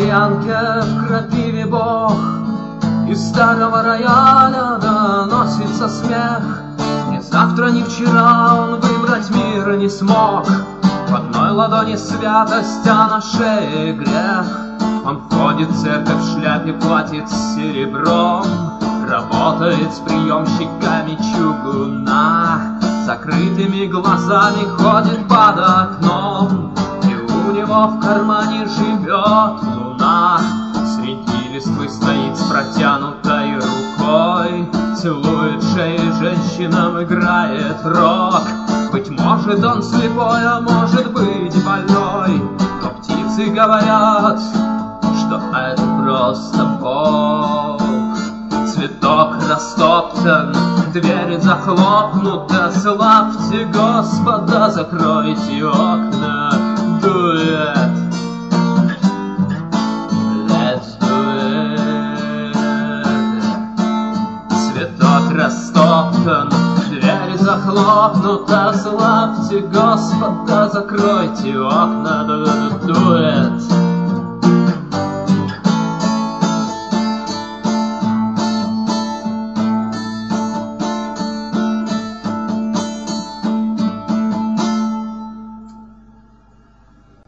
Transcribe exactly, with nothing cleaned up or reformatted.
стоянке в крапиве бог. Из старого рояля доносится смех. Ни завтра, ни вчера он выбрать мир не смог. В одной ладони святость, а на шее грех. Он входит в церковь в шляпе, платит серебром, работает с приемщиками чугуна, закрытыми глазами ходит под окном, и у него в кармане живет луна. Среди листвы стоит с протянутой рукой, целует шею женщинам, играет рок. Быть может, он слепой, а может быть больной, но птицы говорят, что это просто Бог. Цветок растоптан, дверь захлопнута, славьте Господа, закройте окна. Дует, let's do it. Цветок растоптан, дверь захлопнута, славьте Господа, закройте окна. Дует.